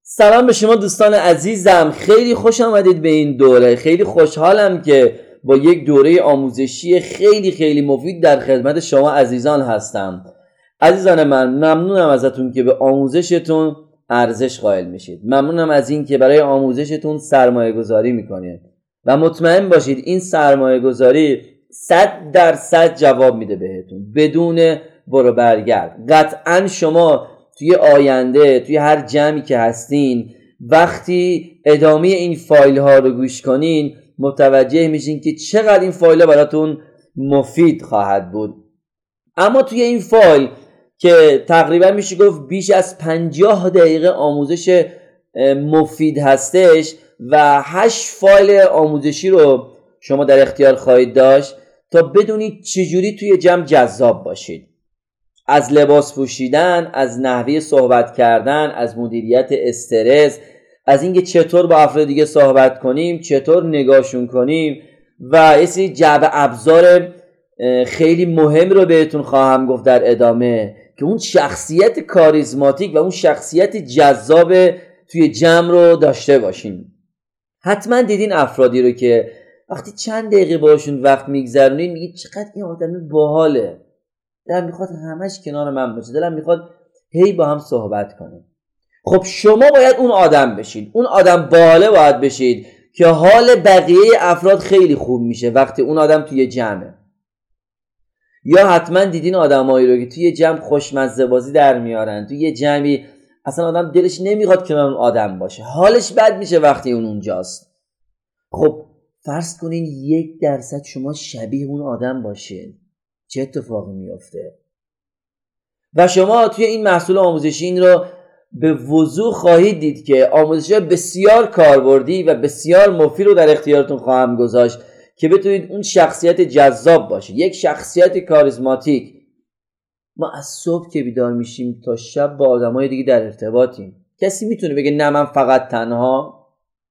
سلام به شما دوستان عزیزم، خیلی خوش آمدید به این دوره. خیلی خوشحالم که با یک دوره آموزشی خیلی مفید در خدمت شما عزیزان هستم. عزیزان من، ممنونم ازتون که به آموزشتون ارزش قائل میشید. ممنونم از این که برای آموزشتون سرمایه گذاری میکنید و مطمئن باشید این سرمایه گذاری 100% جواب میده بهتون بدون برو برگرد. قطعا شما توی آینده، توی هر جمعی که هستین، وقتی ادامه این فایل ها رو گوش کنین متوجه میشین که چقدر این فایل ها براتون مفید خواهد بود. اما توی این فایل که تقریبا میشه گفت بیش از 50 دقیقه آموزش مفید هستش و 8 فایل آموزشی رو شما در اختیار خواهید داشت تا بدونید چجوری توی جمع جذاب باشید. از لباس پوشیدن، از نحوه صحبت کردن، از مدیریت استرس، از اینکه چطور با افراد دیگه صحبت کنیم، چطور نگاهشون کنیم و یه سری جعبه ابزار خیلی مهم رو بهتون خواهم گفت در ادامه که اون شخصیت کاریزماتیک و اون شخصیت جذاب توی جمع رو داشته باشیم. حتما دیدین افرادی رو که وقتی چند دقیقه باشون وقت میگذرونین میگید چقدر این آدم باحاله، دلم میخواد همش کنار من باشه، دلم میخواد هی با هم صحبت کنیم. خب شما باید اون آدم بشید، اون آدم باحاله باید بشید که حال بقیه افراد خیلی خوب میشه وقتی اون آدم توی جمعه. یا حتما دیدین آدمایی رو که توی جمع خوشمزه بازی در میارن، توی جمعی اصلا آدم دلش نمیخواد کنار اون آدم باشه، حالش بد میشه وقتی اون اونجاست. خب فرض کنین 1% شما شبیه اون آدم باشین، چه اتفاقی میفته؟ و شما توی این محصول آموزشی این رو به وضوح خواهید دید که آموزش بسیار کاربردی و بسیار مفید رو در اختیارتون خواهم گذاشت که بتونید اون شخصیت جذاب باشه، یک شخصیت کاریزماتیک. ما از صبح که بیدار میشیم تا شب با آدمای دیگه در ارتباطیم. کسی میتونه بگه نه من فقط تنها؟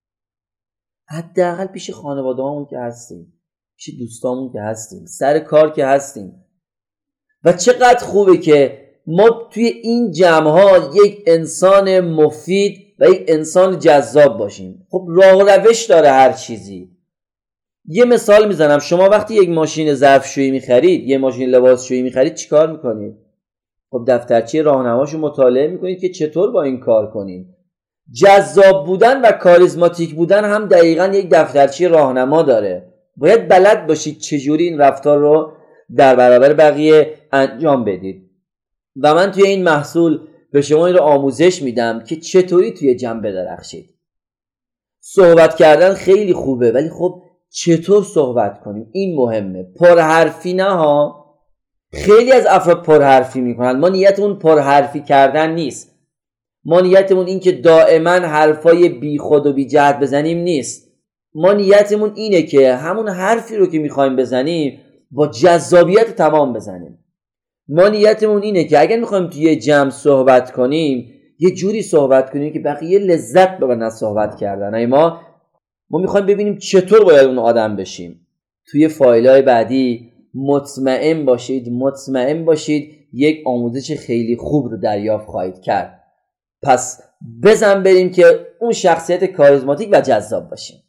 حداقل پیش خانواده‌هامون که هستیم، پیش دوستامون که هستیم، سر کار که هستیم. و چقدر خوبه که ما توی این جمع‌ها یک انسان مفید و یک انسان جذاب باشیم. خب راه و روش داره هر چیزی. یه مثال میزنم، شما وقتی یک ماشین ظرفشویی میخرید، یه ماشین لباسشویی میخرید، چیکار میکنید؟ خب دفترچه راهنماشو مطالعه میکنید که چطور با این کار کنید. جذاب بودن و کاریزماتیک بودن هم دقیقاً یک دفترچه راهنما داره. باید بلد باشید چجوری این رفتار رو در برابر بقیه انجام بدید. و من توی این محصول به شما این رو آموزش میدم که چطوری توی جمع بدرخشید. صحبت کردن خیلی خوبه، ولی خب چطور صحبت کنیم این مهمه. پرحرفی نه ها. خیلی از افراد پرحرفی میکنن. ما نیتمون پرحرفی کردن نیست. ما نیتمون این که دائما حرفای بی خود و بی جهت بزنیم نیست. ما نیتمون اینه که همون حرفی رو که میخوایم بزنیم با جذابیت تمام بزنیم. ما نیتمون اینه که اگر میخوایم توی جمع صحبت کنیم یه جوری صحبت کنیم که بقیه لذت ببرن از صحبت کردن. ما میخوایم ببینیم چطور باید اون آدم بشیم. توی فایل‌های بعدی مطمئن باشید یک آموزش خیلی خوب رو دریافت خواهید کرد. پس بزن بریم که اون شخصیت کاریزماتیک و جذاب باشیم.